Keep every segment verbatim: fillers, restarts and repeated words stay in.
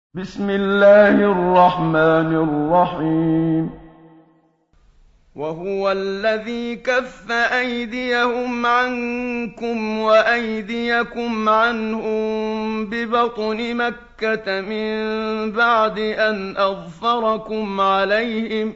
بسم الله الرحمن الرحيم وهو الذي كف أيديهم عنكم وأيديكم عنهم ببطن مكة من بعد أن أظفركم عليهم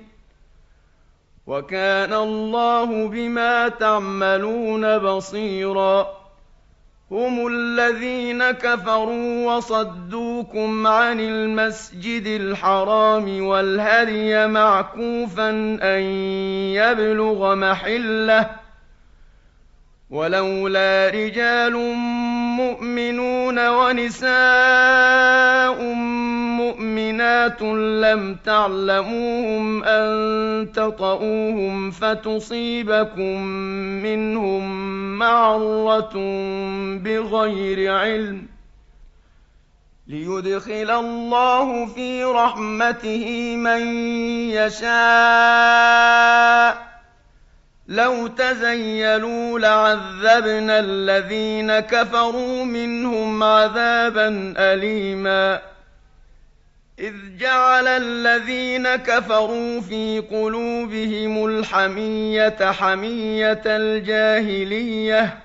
وكان الله بما تعملون بصيرا هم الذين كفروا وصدوكم عن المسجد الحرام والهدي معكوفا أن يبلغ محله ولولا رجال مؤمنون ونساء مؤمنات لم تعلموهم أن تطئوهم فتصيبكم منهم معرة بغير علم ليدخل الله في رحمته من يشاء لو تزيلوا لعذبنا الذين كفروا منهم عذابا أليما إذ جعل الذين كفروا في قلوبهم الحمية حمية الجاهلية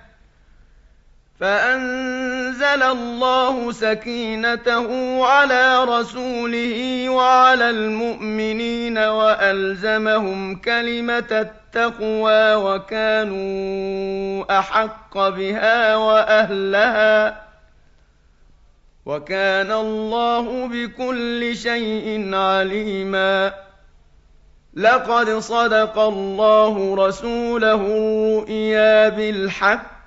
فأنزل الله سكينته على رسوله وعلى المؤمنين وألزمهم كلمة التقوى وكانوا أحق بها وأهلها وكان الله بكل شيء عليما لقد صدق الله رسوله الرؤيا بالحق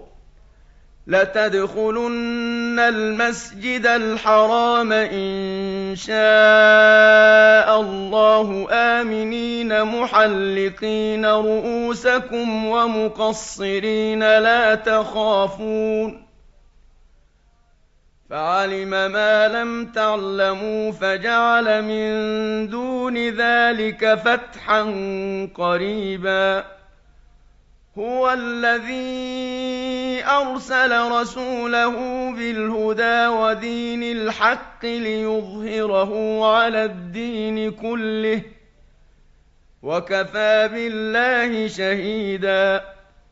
لتدخلن المسجد الحرام إن شاء الله آمنين محلقين رؤوسكم ومقصرين لا تخافون فعلم ما لم تعلموا فجعل من دون ذلك فتحا قريبا هو الذي أرسل رسوله بالهدى ودين الحق ليظهره على الدين كله وكفى بالله شهيدا